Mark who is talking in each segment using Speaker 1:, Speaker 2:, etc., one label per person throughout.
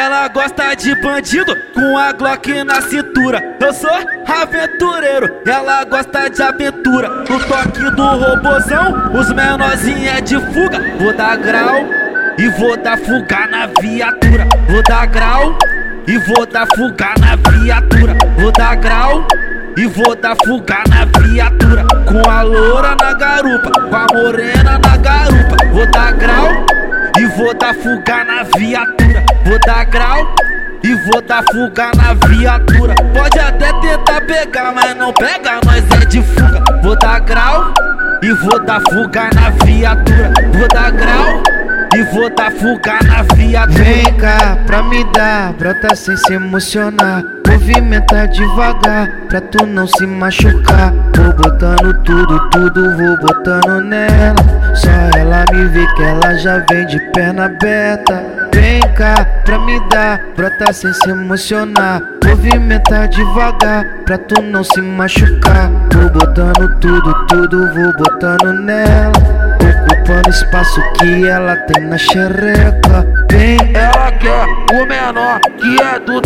Speaker 1: Ela gosta de bandido com a Glock na cintura. Eu sou aventureiro, ela gosta de aventura. No toque do robozão, os menorzinhos é de fuga. Vou dar grau e vou dar fuga na viatura. Vou dar grau e vou dar fuga na viatura. Vou dar grau e vou dar fuga na viatura. Com a loura na garupa, com a morena na garupa. Vou dar grau e vou dar fuga na viatura. Vou dar grau e vou dar fuga na viatura. Pode até tentar pegar, mas não pega, nós é de fuga. Vou dar grau e vou dar fuga na viatura. Vou dar grau e vou dar fuga na viatura.
Speaker 2: Vem cá pra me dar, brota sem se emocionar. Movimenta devagar, pra tu não se machucar. Vou botando tudo, vou botando nela. Só ela me vê que ela já vem de perna aberta. Vem cá pra me dar, brota sem se emocionar. Movimenta devagar, pra tu não se machucar. Vou botando tudo, vou botando nela. Ocupando espaço que ela tem na xereca. Vem,
Speaker 3: ela quer o menor, que é do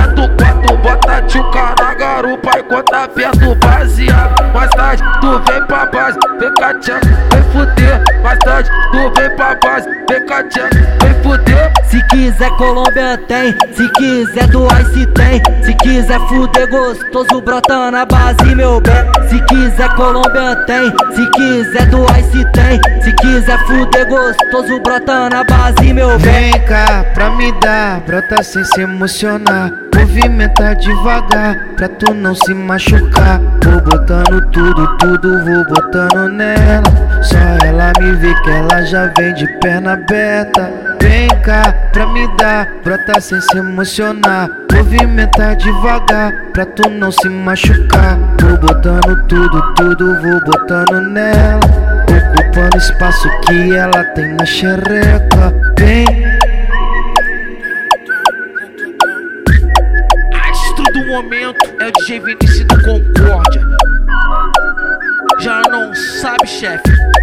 Speaker 3: 244. Bota tchuca na garupa enquanto aperta o baseado. Mais tarde tu vem pra base, vem cá tcheca, vem fuder. Mais tarde tu vem pra base, vem cá tcheca, vem fuder.
Speaker 4: Se quiser Colômbia tem, se quiser do Ice tem. Se quiser fuder gostoso brota na base, meu bem. Se quiser Colômbia tem, se quiser do Ice tem. Se quiser fuder gostoso brota na base, meu bem.
Speaker 2: Vem cá pra me dar, brota sem se emocionar. Movimenta devagar, pra tu não se machucar. Vou botando tudo, vou botando nela. Só ela me vê que ela já vem de perna aberta. Vem cá pra me dar, brota sem se emocionar. Movimenta devagar, pra tu não se machucar. Vou botando tudo, vou botando nela. Ocupando espaço que ela tem na xereca. Vem.
Speaker 1: Astro do momento é o DJ Vinícius do Concórdia. Já não sabe, chefe?